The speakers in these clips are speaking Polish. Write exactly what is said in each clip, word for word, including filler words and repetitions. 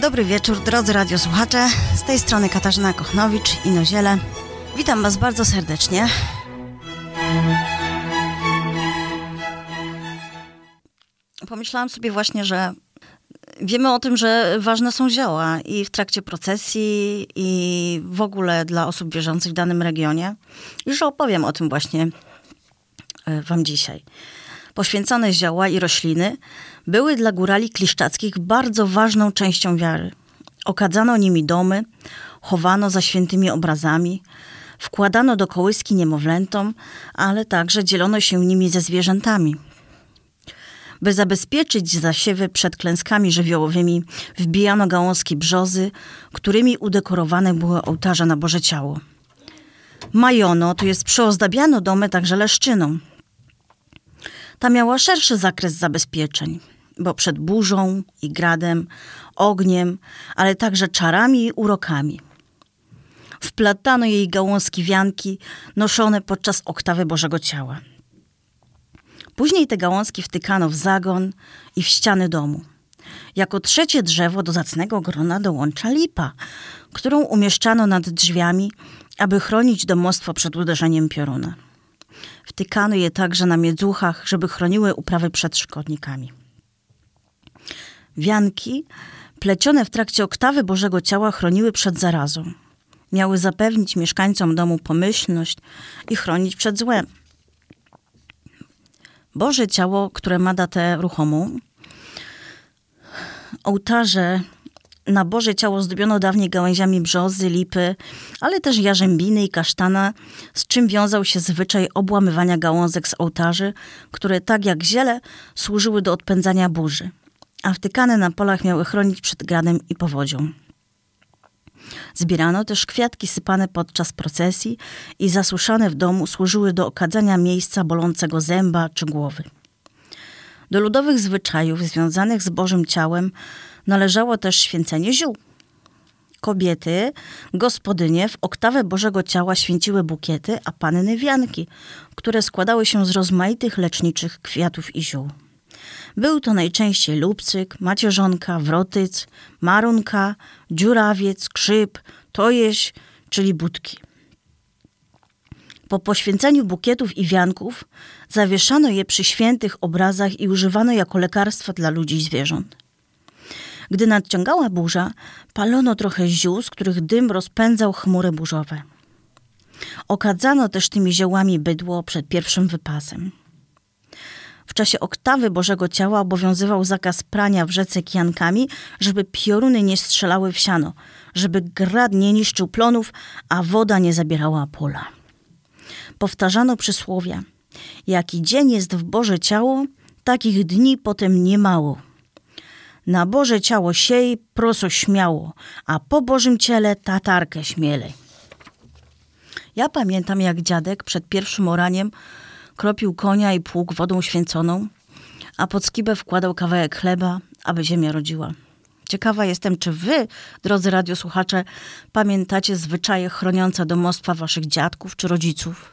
Dobry wieczór, drodzy radiosłuchacze. Z tej strony Katarzyna Kochnowicz i Noziele. Witam Was bardzo serdecznie. Pomyślałam sobie właśnie, że wiemy o tym, że ważne są zioła i w trakcie procesji, i w ogóle dla osób wierzących w danym regionie. I że opowiem o tym właśnie Wam dzisiaj. Poświęcone zioła i rośliny były dla górali kliszczackich bardzo ważną częścią wiary. Okadzano nimi domy, chowano za świętymi obrazami, wkładano do kołyski niemowlętom, ale także dzielono się nimi ze zwierzętami. By zabezpieczyć zasiewy przed klęskami żywiołowymi, wbijano gałązki brzozy, którymi udekorowane były ołtarze na Boże Ciało. Majono, to jest przyozdabiano domy także leszczyną. Ta miała szerszy zakres zabezpieczeń, bo przed burzą i gradem, ogniem, ale także czarami i urokami. Wplatano jej gałązki wianki noszone podczas oktawy Bożego Ciała. Później te gałązki wtykano w zagon i w ściany domu. Jako trzecie drzewo do zacnego grona dołącza lipa, którą umieszczano nad drzwiami, aby chronić domostwo przed uderzeniem pioruna. Wtykano je także na miedzuchach, żeby chroniły uprawy przed szkodnikami. Wianki, plecione w trakcie oktawy Bożego Ciała, chroniły przed zarazą. Miały zapewnić mieszkańcom domu pomyślność i chronić przed złem. Boże Ciało, które ma datę ruchomą. Ołtarze na Boże Ciało zdobiono dawniej gałęziami brzozy, lipy, ale też jarzębiny i kasztana, z czym wiązał się zwyczaj obłamywania gałązek z ołtarzy, które tak jak ziele służyły do odpędzania burzy, a wtykane na polach miały chronić przed gradem i powodzią. Zbierano też kwiatki sypane podczas procesji i zasuszane w domu służyły do okadzania miejsca bolącego zęba czy głowy. Do ludowych zwyczajów związanych z Bożym Ciałem należało też święcenie ziół. Kobiety, gospodynie w oktawę Bożego Ciała święciły bukiety, a panny wianki, które składały się z rozmaitych leczniczych kwiatów i ziół. Był to najczęściej lubcyk, macierzonka, wrotyc, marunka, dziurawiec, krzyp, tojeś, czyli budki. Po poświęceniu bukietów i wianków zawieszano je przy świętych obrazach i używano jako lekarstwa dla ludzi i zwierząt. Gdy nadciągała burza, palono trochę ziół, z których dym rozpędzał chmury burzowe. Okadzano też tymi ziołami bydło przed pierwszym wypasem. W czasie oktawy Bożego Ciała obowiązywał zakaz prania w rzece kijankami, żeby pioruny nie strzelały w siano, żeby grad nie niszczył plonów, a woda nie zabierała pola. Powtarzano przysłowia: jaki dzień jest w Boże Ciało, takich dni potem nie mało. Na Boże Ciało siej proso śmiało, a po Bożym Ciele tatarkę śmielej. Ja pamiętam, jak dziadek przed pierwszym oraniem kropił konia i pług wodą święconą, a pod skibę wkładał kawałek chleba, aby ziemia rodziła. Ciekawa jestem, czy wy, drodzy radiosłuchacze, pamiętacie zwyczaje chroniące domostwa waszych dziadków czy rodziców?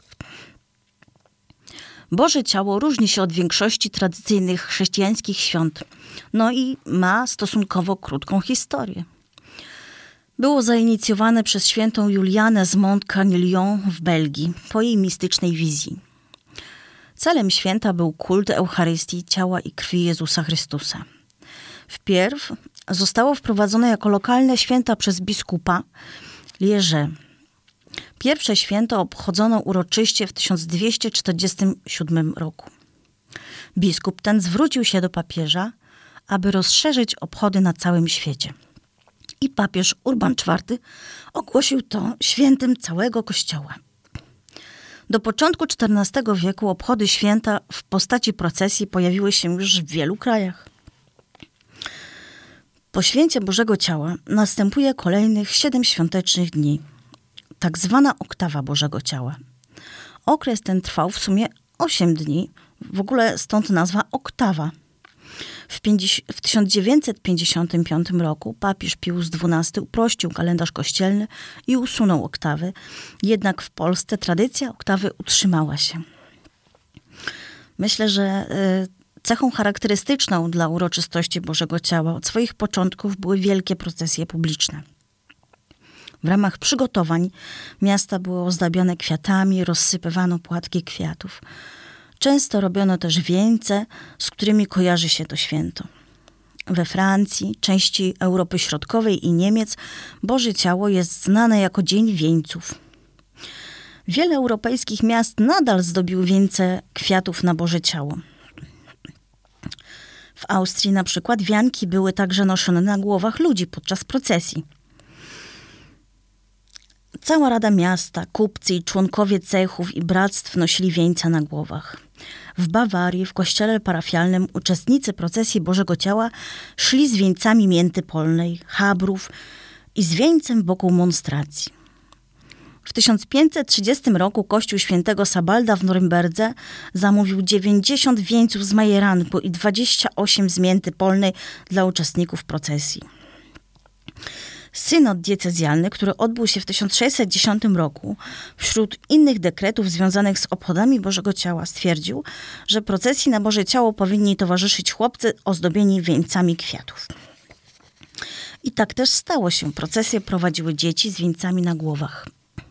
Boże Ciało różni się od większości tradycyjnych chrześcijańskich świąt, no i ma stosunkowo krótką historię. Było zainicjowane przez świętą Julianę z Mont-Carnelion w Belgii po jej mistycznej wizji. Celem święta był kult Eucharystii, ciała i krwi Jezusa Chrystusa. Wpierw zostało wprowadzone jako lokalne święta przez biskupa Lierze. Pierwsze święto obchodzono uroczyście w tysiąc dwieście czterdziestym siódmym roku. Biskup ten zwrócił się do papieża, aby rozszerzyć obchody na całym świecie. I papież Urban czwarty ogłosił to świętem całego Kościoła. Do początku czternastego wieku obchody święta w postaci procesji pojawiły się już w wielu krajach. Po święcie Bożego Ciała następuje kolejnych siedem świątecznych dni, tak zwana oktawa Bożego Ciała. Okres ten trwał w sumie osiem dni, w ogóle stąd nazwa oktawa. W, w tysiąc dziewięćset pięćdziesiątym piątym roku papież Pius dwunasty uprościł kalendarz kościelny i usunął oktawy, jednak w Polsce tradycja oktawy utrzymała się. Myślę, że y, Cechą charakterystyczną dla uroczystości Bożego Ciała od swoich początków były wielkie procesje publiczne. W ramach przygotowań miasta było ozdabione kwiatami, rozsypywano płatki kwiatów. Często robiono też wieńce, z którymi kojarzy się to święto. We Francji, części Europy Środkowej i Niemiec Boże Ciało jest znane jako Dzień Wieńców. Wiele europejskich miast nadal zdobiły wieńce kwiatów na Boże Ciało. W Austrii na przykład wianki były także noszone na głowach ludzi podczas procesji. Cała Rada Miasta, kupcy i członkowie cechów i bractw nosili wieńca na głowach. W Bawarii, w kościele parafialnym uczestnicy procesji Bożego Ciała szli z wieńcami mięty polnej, chabrów i z wieńcem wokół monstracji. W tysiąc pięćset trzydziestym roku kościół świętego Sabalda w Norymberdze zamówił dziewięćdziesiąt wieńców z majeranku i dwadzieścia osiem z mięty polnej dla uczestników procesji. Synod diecezjalny, który odbył się w tysiąc sześćset dziesiątym roku, wśród innych dekretów związanych z obchodami Bożego Ciała stwierdził, że procesji na Boże Ciało powinni towarzyszyć chłopcy ozdobieni wieńcami kwiatów. I tak też stało się. Procesje prowadziły dzieci z wieńcami na głowach.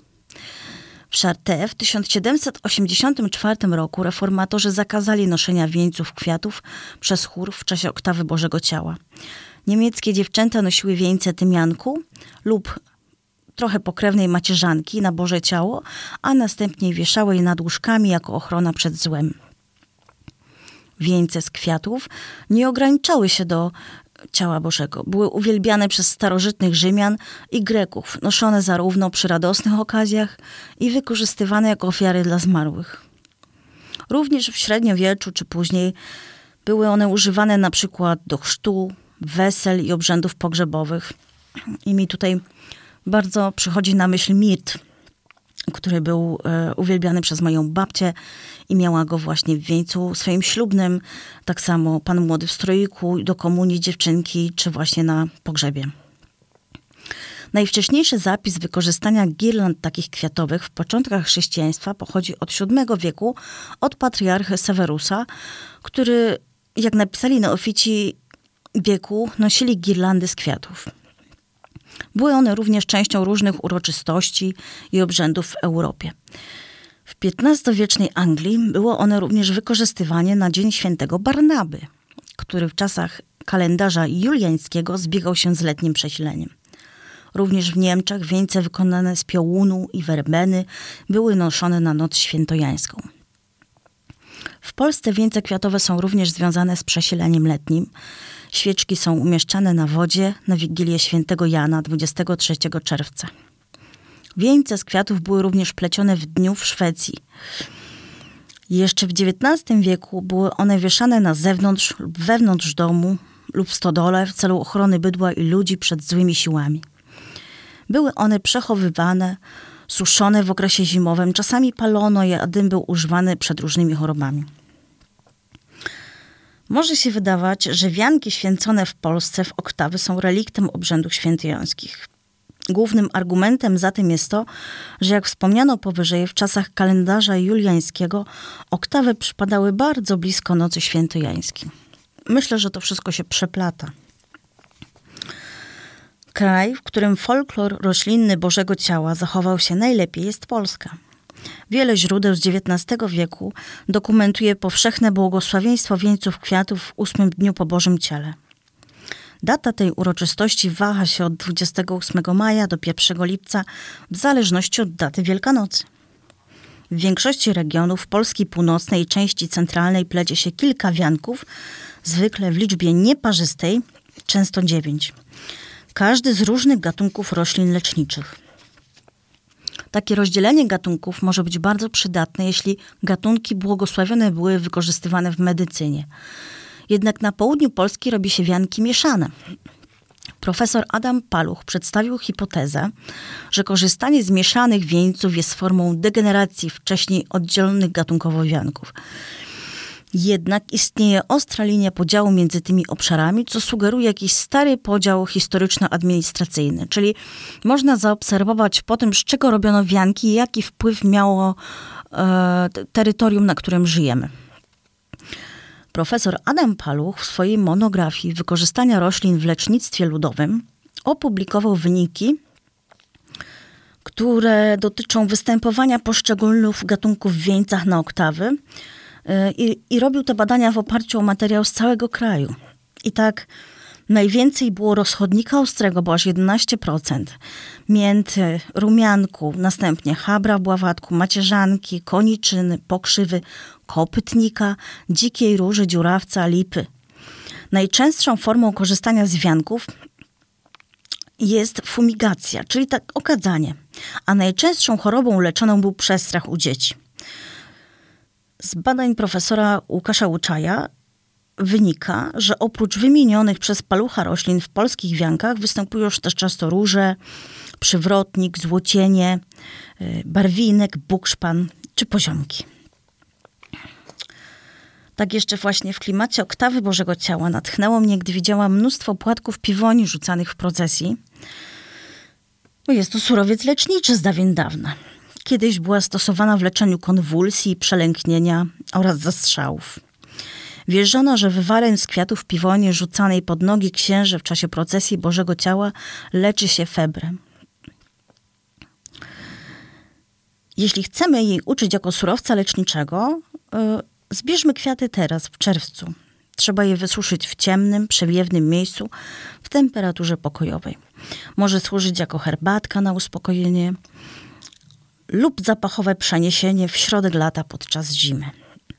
W Chartres w tysiąc siedemset osiemdziesiątym czwartym roku reformatorzy zakazali noszenia wieńców kwiatów przez chór w czasie oktawy Bożego Ciała. Niemieckie dziewczęta nosiły wieńce tymianku lub trochę pokrewnej macierzanki na Boże Ciało, a następnie wieszały je nad łóżkami jako ochrona przed złem. Wieńce z kwiatów nie ograniczały się do Ciała Bożego. Były uwielbiane przez starożytnych Rzymian i Greków, noszone zarówno przy radosnych okazjach i wykorzystywane jako ofiary dla zmarłych. Również w średniowieczu czy później były one używane na przykład do chrztu, wesel i obrzędów pogrzebowych. I mi tutaj bardzo przychodzi na myśl mirt, który był e, uwielbiany przez moją babcię i miała go właśnie w wieńcu swoim ślubnym. Tak samo pan młody w stroiku, do komunii dziewczynki, czy właśnie na pogrzebie. Najwcześniejszy zapis wykorzystania girland takich kwiatowych w początkach chrześcijaństwa pochodzi od siódmego wieku, od patriarchy Sewerusa, który, jak napisali neofici wieku, nosili girlandy z kwiatów. Były one również częścią różnych uroczystości i obrzędów w Europie. W piętnastowiecznej Anglii było one również wykorzystywane na Dzień Świętego Barnaby, który w czasach kalendarza juliańskiego zbiegał się z letnim przesileniem. Również w Niemczech wieńce wykonane z piołunu i werbeny były noszone na noc świętojańską. W Polsce wieńce kwiatowe są również związane z przesileniem letnim. Świeczki są umieszczane na wodzie na Wigilię Świętego Jana dwudziestego trzeciego czerwca. Wieńce z kwiatów były również plecione w dniu w Szwecji. Jeszcze w dziewiętnastym wieku były one wieszane na zewnątrz lub wewnątrz domu lub w stodole w celu ochrony bydła i ludzi przed złymi siłami. Były one przechowywane, suszone w okresie zimowym, czasami palono je, a dym był używany przed różnymi chorobami. Może się wydawać, że wianki święcone w Polsce w oktawy są reliktem obrzędów świętojańskich. Głównym argumentem za tym jest to, że jak wspomniano powyżej, w czasach kalendarza juliańskiego oktawy przypadały bardzo blisko nocy świętojańskiej. Myślę, że to wszystko się przeplata. Kraj, w którym folklor roślinny Bożego Ciała zachował się najlepiej, jest Polska. Wiele źródeł z dziewiętnastego wieku dokumentuje powszechne błogosławieństwo wieńców kwiatów w ósmym dniu po Bożym Ciele. Data tej uroczystości waha się od dwudziestego ósmego maja do pierwszego lipca w zależności od daty Wielkanocy. W większości regionów Polski Północnej i części centralnej plecie się kilka wianków, zwykle w liczbie nieparzystej, często dziewięć. Każdy z różnych gatunków roślin leczniczych. Takie rozdzielenie gatunków może być bardzo przydatne, jeśli gatunki błogosławione były wykorzystywane w medycynie. Jednak na południu Polski robi się wianki mieszane. Profesor Adam Paluch przedstawił hipotezę, że korzystanie z mieszanych wieńców jest formą degeneracji wcześniej oddzielonych gatunkowo wianków. Jednak istnieje ostra linia podziału między tymi obszarami, co sugeruje jakiś stary podział historyczno-administracyjny. Czyli można zaobserwować po tym, z czego robiono wianki i jaki wpływ miało e, terytorium, na którym żyjemy. Profesor Adam Paluch w swojej monografii Wykorzystania roślin w lecznictwie ludowym opublikował wyniki, które dotyczą występowania poszczególnych gatunków w wieńcach na oktawy i, i robił te badania w oparciu o materiał z całego kraju. I tak najwięcej było rozchodnika ostrego, bo aż jedenaście procent, mięty, rumianku, następnie chabra w bławatku, macierzanki, koniczyny, pokrzywy, kopytnika, dzikiej róży, dziurawca, lipy. Najczęstszą formą korzystania z wianków jest fumigacja, czyli tak okadzanie, a najczęstszą chorobą leczoną był przestrach u dzieci. Z badań profesora Łukasza Łuczaja wynika, że oprócz wymienionych przez Palucha roślin w polskich wiankach występują też często róże, przywrotnik, złocienie, barwinek, bukszpan czy poziomki. Tak jeszcze właśnie w klimacie oktawy Bożego Ciała natchnęło mnie, gdy widziałam mnóstwo płatków piwoni rzucanych w procesji. Bo jest to surowiec leczniczy z dawien dawna. Kiedyś była stosowana w leczeniu konwulsji, przelęknienia oraz zastrzałów. Wierzono, że wywarem z kwiatów piwoni rzucanej pod nogi księży w czasie procesji Bożego Ciała leczy się febrę. Jeśli chcemy jej uczyć jako surowca leczniczego, yy, zbierzmy kwiaty teraz, w czerwcu. Trzeba je wysuszyć w ciemnym, przewiewnym miejscu w temperaturze pokojowej. Może służyć jako herbatka na uspokojenie lub zapachowe przeniesienie w środek lata podczas zimy.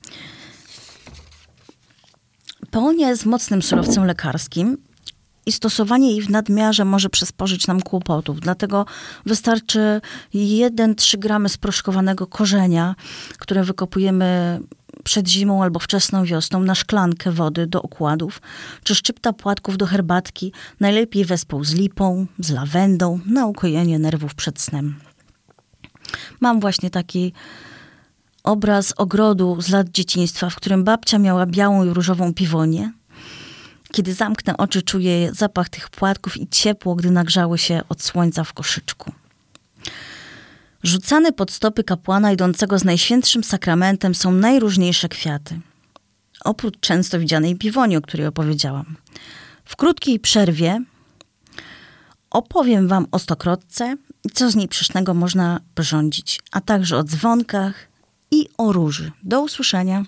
Peonia jest mocnym surowcem lekarskim i stosowanie jej w nadmiarze może przysporzyć nam kłopotów. Dlatego wystarczy jeden do trzech gramy sproszkowanego korzenia, które wykopujemy przed zimą albo wczesną wiosną na szklankę wody do okładów, czy szczypta płatków do herbatki, najlepiej wespół z lipą, z lawendą, na ukojenie nerwów przed snem. Mam właśnie taki obraz ogrodu z lat dzieciństwa, w którym babcia miała białą i różową piwonię. Kiedy zamknę oczy, czuję zapach tych płatków i ciepło, gdy nagrzały się od słońca w koszyczku. Rzucane pod stopy kapłana idącego z najświętszym sakramentem są najróżniejsze kwiaty. Oprócz często widzianej piwoni, o której opowiedziałam. W krótkiej przerwie opowiem wam o stokrotce i co z niej pysznego można wyrządzić, a także o dzwonkach i o róży. Do usłyszenia.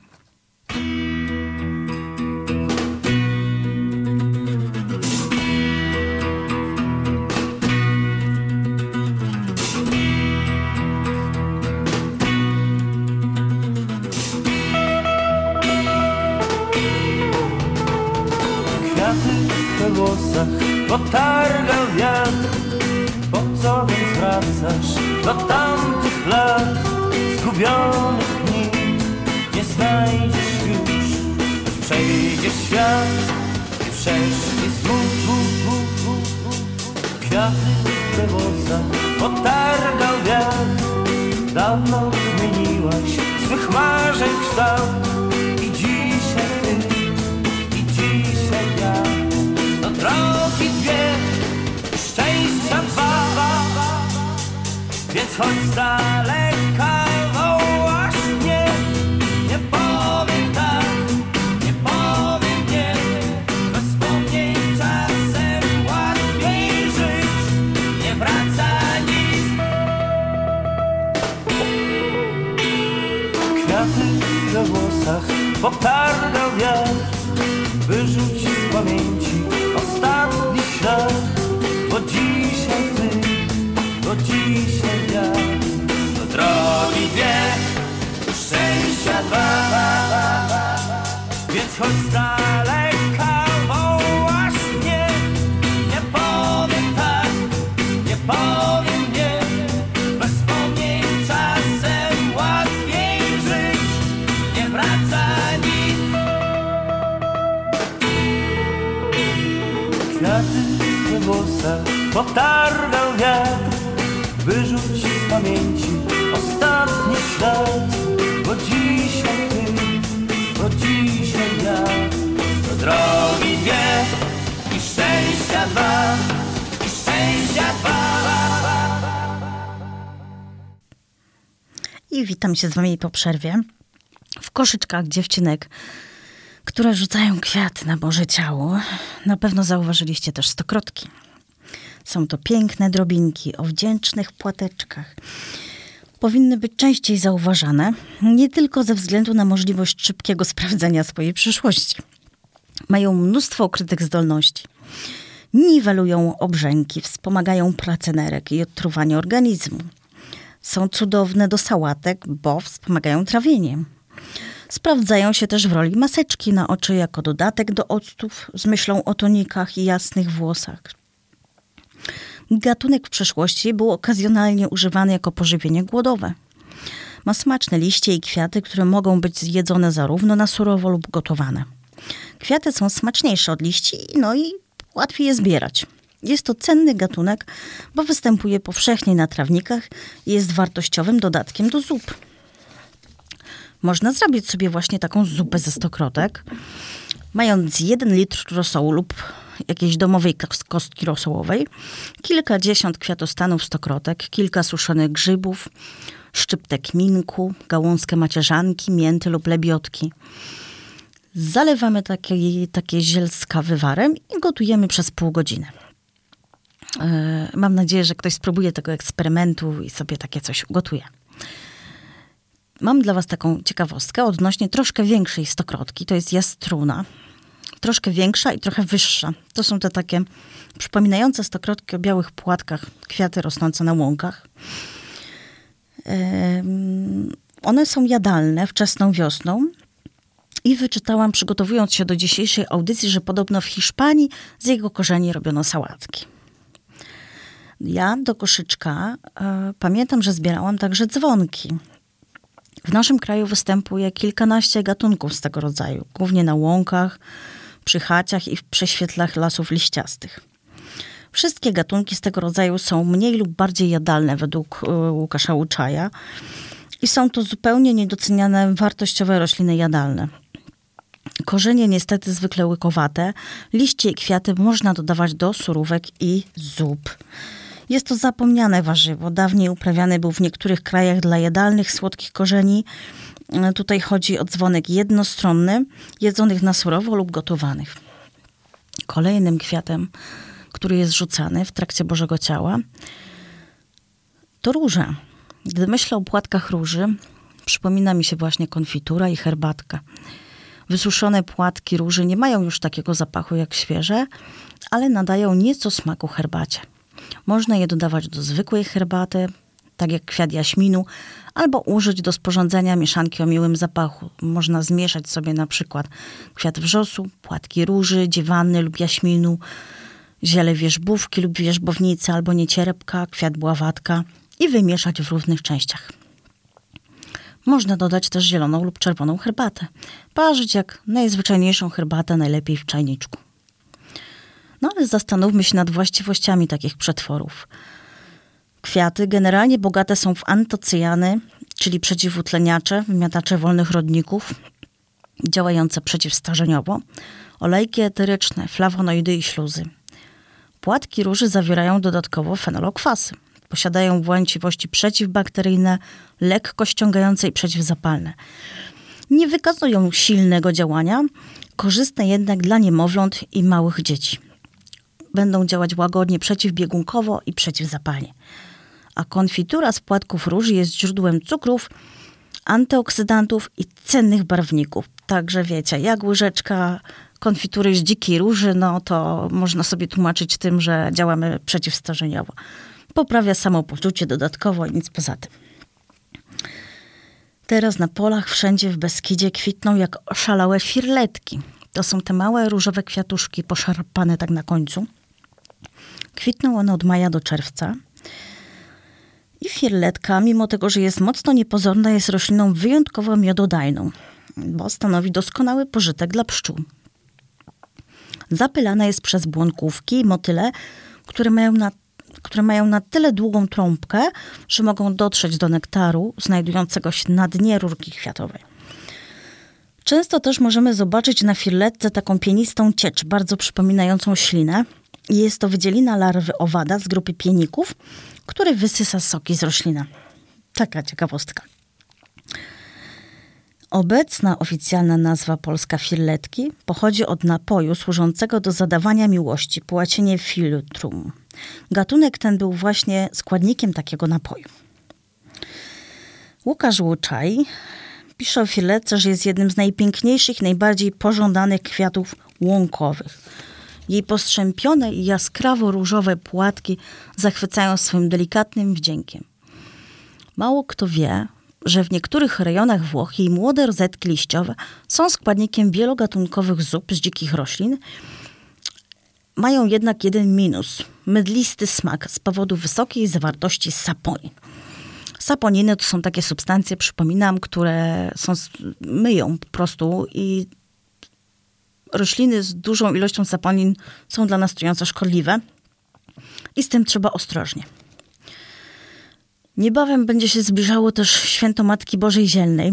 We włosach potargał wiatr. Po co więc wracasz do tamtych lat? Zgubionych dni nie znajdziesz już. Przejdzie świat i wszelki smut. Kwiaty we włosach potargał wiatr. Dawno zmieniłaś swych marzeń kształt. I dzisiaj ty, i dzisiaj ja. Drogi dwie, szczęścia dwa, więc chodź z daleka, wołasz mnie. Nie powiem tak, nie powiem nie. Bez wspomnień czasem łatwiej żyć, nie wraca nic. Kwiaty we włosach potargał wiatr. Wyrzuć z pamięci ostatni ślad, bo dzisiaj ty, bo dzisiaj ja. Do drogi dwie, szczęścia dwa, więc chodź z daleka, wołasz mnie. Nie powiem tak, nie powiem nie. Bez wspomnień czasem łatwiej żyć, nie wraca nic. Kwiaty we włosach potargał wiatr. Wyrzuć z pamięci ostatni ślad, bo dzisiaj ty, bo dzisiaj ja. Do drogi dwie i szczęścia dwa, i szczęścia dwa. I witam się z wami po przerwie. W koszyczkach dziewczynek, które rzucają kwiaty na Boże ciało. Na pewno zauważyliście też stokrotki. Są to piękne drobinki o wdzięcznych płateczkach. Powinny być częściej zauważane, nie tylko ze względu na możliwość szybkiego sprawdzenia swojej przyszłości. Mają mnóstwo ukrytych zdolności. Niwelują obrzęki, wspomagają pracę nerek i odtruwanie organizmu. Są cudowne do sałatek, bo wspomagają trawienie. Sprawdzają się też w roli maseczki na oczy jako dodatek do octów z myślą o tonikach i jasnych włosach. Gatunek w przeszłości był okazjonalnie używany jako pożywienie głodowe. Ma smaczne liście i kwiaty, które mogą być zjedzone zarówno na surowo lub gotowane. Kwiaty są smaczniejsze od liści, no i łatwiej je zbierać. Jest to cenny gatunek, bo występuje powszechnie na trawnikach i jest wartościowym dodatkiem do zup. Można zrobić sobie właśnie taką zupę ze stokrotek, mając jeden litr rosołu lub jakiejś domowej kostki rosołowej, kilkadziesiąt kwiatostanów stokrotek, kilka suszonych grzybów, szczyptek minku, gałązkę macierzanki, mięty lub lebiotki. Zalewamy takie, takie zielska wywarem i gotujemy przez pół godziny. Yy, mam nadzieję, że ktoś spróbuje tego eksperymentu i sobie takie coś ugotuje. Mam dla was taką ciekawostkę odnośnie troszkę większej stokrotki. To jest jastruna. Troszkę większa i trochę wyższa. To są te takie przypominające stokrotki o białych płatkach, kwiaty rosnące na łąkach. Yy, one są jadalne wczesną wiosną. I wyczytałam, przygotowując się do dzisiejszej audycji, że podobno w Hiszpanii z jego korzeni robiono sałatki. Ja do koszyczka e, pamiętam, że zbierałam także dzwonki. W naszym kraju występuje kilkanaście gatunków z tego rodzaju, głównie na łąkach, przy chaciach i w prześwietlach lasów liściastych. Wszystkie gatunki z tego rodzaju są mniej lub bardziej jadalne według e, Łukasza Łuczaja i są to zupełnie niedoceniane wartościowe rośliny jadalne. Korzenie niestety zwykle łykowate, liście i kwiaty można dodawać do surówek i zup. Jest to zapomniane warzywo. Dawniej uprawiany był w niektórych krajach dla jadalnych, słodkich korzeni. Tutaj chodzi o dzwonek jednostronny, jedzonych na surowo lub gotowanych. Kolejnym kwiatem, który jest rzucany w trakcie Bożego Ciała, to róża. Gdy myślę o płatkach róży, przypomina mi się właśnie konfitura i herbatka. Wysuszone płatki róży nie mają już takiego zapachu jak świeże, ale nadają nieco smaku herbacie. Można je dodawać do zwykłej herbaty, tak jak kwiat jaśminu, albo użyć do sporządzenia mieszanki o miłym zapachu. Można zmieszać sobie na przykład kwiat wrzosu, płatki róży, dziewanny lub jaśminu, ziele wierzbówki lub wierzbownicy, albo niecierpka, kwiat bławatka i wymieszać w równych częściach. Można dodać też zieloną lub czerwoną herbatę. Parzyć jak najzwyczajniejszą herbatę, najlepiej w czajniczku. No ale zastanówmy się nad właściwościami takich przetworów. Kwiaty generalnie bogate są w antocyjany, czyli przeciwutleniacze, wymiatacze wolnych rodników, działające przeciwstarzeniowo, olejki eteryczne, flawonoidy i śluzy. Płatki róży zawierają dodatkowo fenolokwasy. Posiadają właściwości przeciwbakteryjne, lekko ściągające i przeciwzapalne. Nie wykazują silnego działania, korzystne jednak dla niemowląt i małych dzieci. Będą działać łagodnie przeciwbiegunkowo i przeciwzapalnie. A konfitura z płatków róży jest źródłem cukrów, antyoksydantów i cennych barwników. Także wiecie, jak łyżeczka konfitury z dzikiej róży, no to można sobie tłumaczyć tym, że działamy przeciwstarzeniowo. Poprawia samopoczucie dodatkowo i nic poza tym. Teraz na polach wszędzie w Beskidzie kwitną jak oszalałe firletki. To są te małe różowe kwiatuszki poszarpane tak na końcu. Kwitną one od maja do czerwca. I firletka, mimo tego, że jest mocno niepozorna, jest rośliną wyjątkowo miododajną, bo stanowi doskonały pożytek dla pszczół. Zapylana jest przez błonkówki i motyle, które mają na które mają na tyle długą trąbkę, że mogą dotrzeć do nektaru znajdującego się na dnie rurki kwiatowej. Często też możemy zobaczyć na firletce taką pienistą ciecz, bardzo przypominającą ślinę. Jest to wydzielina larwy owada z grupy pieników, który wysysa soki z rośliny. Taka ciekawostka. Obecna oficjalna nazwa polska firletki pochodzi od napoju służącego do zadawania miłości, po łacinie filtrum. Gatunek ten był właśnie składnikiem takiego napoju. Łukasz Łuczaj pisze o firletce, że jest jednym z najpiękniejszych, najbardziej pożądanych kwiatów łąkowych. Jej postrzępione i jaskrawo-różowe płatki zachwycają swoim delikatnym wdziękiem. Mało kto wie, że w niektórych rejonach Włoch jej młode rozetki liściowe są składnikiem wielogatunkowych zup z dzikich roślin. Mają jednak jeden minus – mydlisty smak z powodu wysokiej zawartości saponin. Saponiny to są takie substancje, przypominam, które są, myją po prostu i rośliny z dużą ilością saponin są dla nas trująco szkodliwe i z tym trzeba ostrożnie. Niebawem będzie się zbliżało też święto Matki Bożej Zielnej.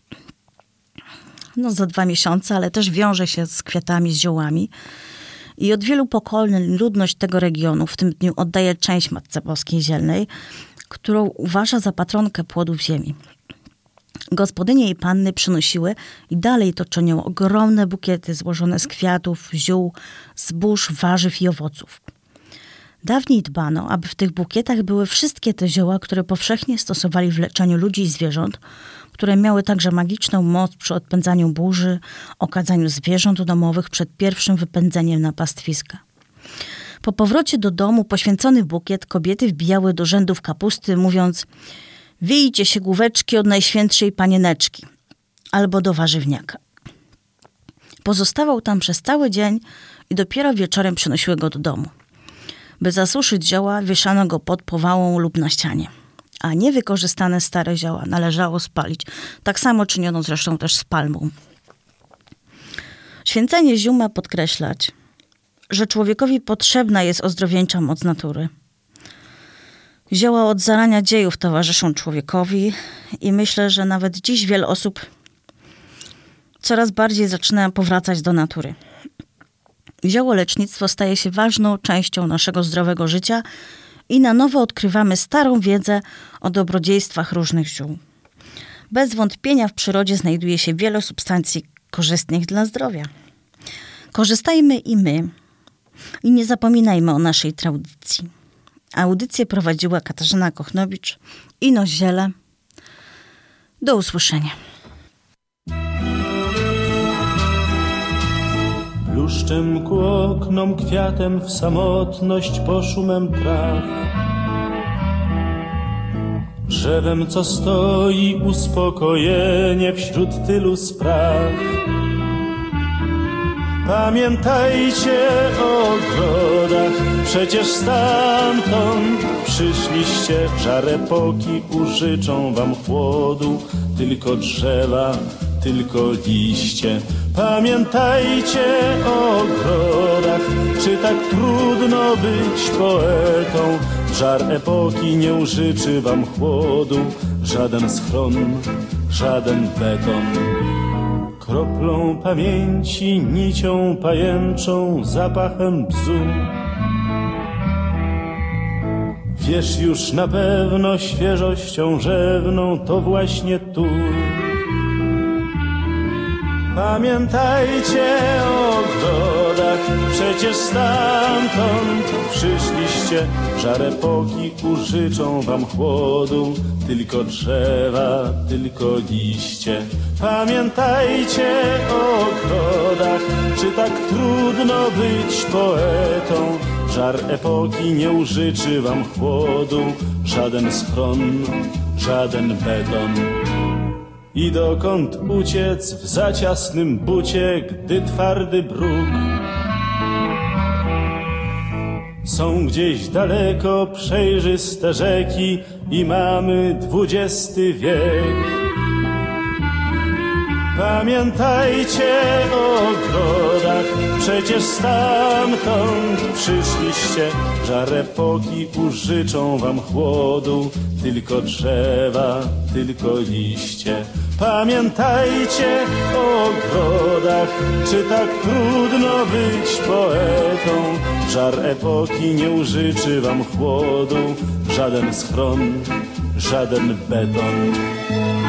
No za dwa miesiące, ale też wiąże się z kwiatami, z ziołami. I od wielu pokoleń ludność tego regionu w tym dniu oddaje cześć Matce Boskiej Zielnej, którą uważa za patronkę płodów ziemi. Gospodynie i panny przynosiły i dalej to czynią ogromne bukiety złożone z kwiatów, ziół, zbóż, warzyw i owoców. Dawniej dbano, aby w tych bukietach były wszystkie te zioła, które powszechnie stosowali w leczeniu ludzi i zwierząt, które miały także magiczną moc przy odpędzaniu burzy, okadzaniu zwierząt domowych przed pierwszym wypędzeniem na pastwiska. Po powrocie do domu poświęcony bukiet kobiety wbijały do rzędów kapusty, mówiąc: wyjcie się główeczki od Najświętszej Panieneczki, albo do warzywniaka. Pozostawał tam przez cały dzień i dopiero wieczorem przynosiły go do domu. By zasuszyć zioła, wieszano go pod powałą lub na ścianie. A niewykorzystane stare zioła należało spalić. Tak samo czyniono zresztą też z palmą. Święcenie ziół ma podkreślać, że człowiekowi potrzebna jest ozdrowieńcza moc natury. Zioła od zarania dziejów towarzyszą człowiekowi i myślę, że nawet dziś wiele osób coraz bardziej zaczyna powracać do natury. Ziołolecznictwo staje się ważną częścią naszego zdrowego życia i na nowo odkrywamy starą wiedzę o dobrodziejstwach różnych ziół. Bez wątpienia w przyrodzie znajduje się wiele substancji korzystnych dla zdrowia. Korzystajmy i my i nie zapominajmy o naszej tradycji. Audycję prowadziła Katarzyna Kochnowicz i Ino Ziele. Do usłyszenia. Bluszczem ku oknom, kwiatem w samotność, poszumem traw. Drzewem, co stoi, uspokojenie wśród tylu spraw. Pamiętajcie o ogrodach, przecież stamtąd przyszliście. W żar epoki użyczą wam chłodu tylko drzewa, tylko liście. Pamiętajcie o ogrodach, czy tak trudno być poetą. W żar epoki nie użyczy wam chłodu żaden schron, żaden beton. Kroplą pamięci, nicią pajęczą, zapachem bzu. Wiesz już na pewno, świeżością rzewną to właśnie tu. Pamiętajcie o ogrodach, przecież stamtąd przyszliście. W żar epoki użyczą wam chłodu tylko drzewa, tylko liście. Pamiętajcie o ogrodach, czy tak trudno być poetą. W żar epoki nie użyczy wam chłodu żaden schron, żaden beton. I dokąd uciec w zaciasnym bucie, gdy twardy bruk? Są gdzieś daleko przejrzyste rzeki i mamy dwudziesty wiek. Pamiętajcie o ogrodach, przecież stamtąd przyszliście. W żar epoki użyczą wam chłodu tylko drzewa, tylko liście. Pamiętajcie o ogrodach, czy tak trudno być poetą. W żar epoki nie użyczy wam chłodu żaden schron, żaden beton.